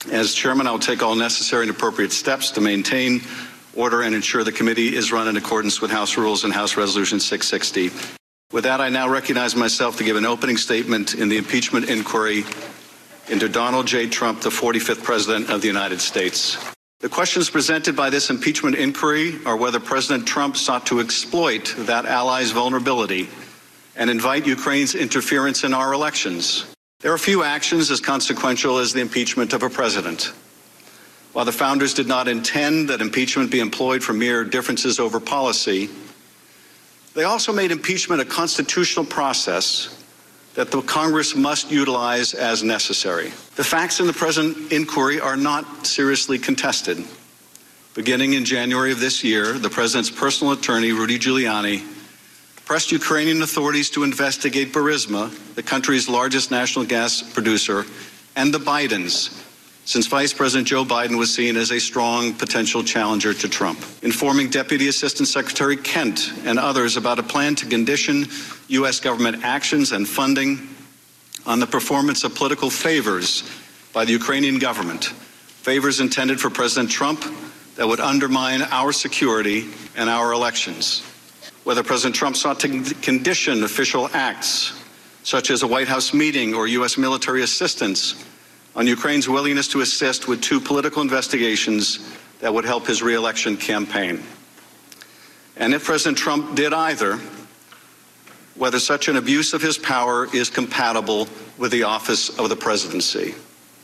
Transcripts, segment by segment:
As chairman, I will take all necessary and appropriate steps to maintain order and ensure the committee is run in accordance with House rules and House Resolution 660. With that, I now recognize myself to give an opening statement in the impeachment inquiry into Donald J. Trump, the 45th President of the United States. The questions presented by this impeachment inquiry are whether President Trump sought to exploit that ally's vulnerability and invite Ukraine's interference in our elections. There are few actions as consequential as the impeachment of a president. While the founders did not intend that impeachment be employed for mere differences over policy, they also made impeachment a constitutional process that the Congress must utilize as necessary. The facts in the present inquiry are not seriously contested. Beginning in January of this year, the president's personal attorney, Rudy Giuliani, pressed Ukrainian authorities to investigate Burisma, the country's largest national gas producer, and the Bidens, since Vice President Joe Biden was seen as a strong potential challenger to Trump, informing Deputy Assistant Secretary Kent and others about a plan to condition U.S. government actions and funding on the performance of political favors by the Ukrainian government, favors intended for President Trump that would undermine our security and our elections. Whether President Trump sought to condition official acts, such as a White House meeting or U.S. military assistance, on Ukraine's willingness to assist with two political investigations that would help his re-election campaign. And if President Trump did either, whether such an abuse of his power is compatible with the office of the presidency.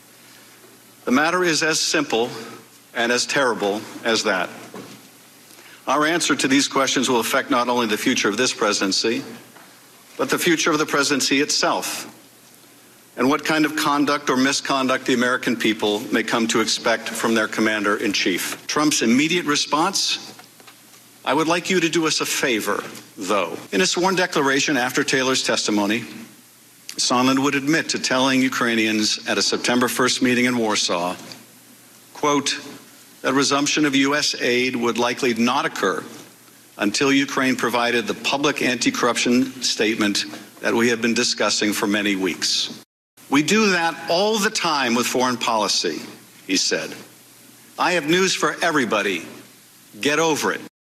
The matter is as simple and as terrible as that. Our answer to these questions will affect not only the future of this presidency, but the future of the presidency itself, and what kind of conduct or misconduct the American people may come to expect from their commander-in-chief. Trump's immediate response? I would like you to do us a favor, though. In a sworn declaration after Taylor's testimony, Sondland would admit to telling Ukrainians at a September 1st meeting in Warsaw, quote, that resumption of U.S. aid would likely not occur until Ukraine provided the public anti-corruption statement that we have been discussing for many weeks. We do that all the time with foreign policy, he said. I have news for everybody. Get over it.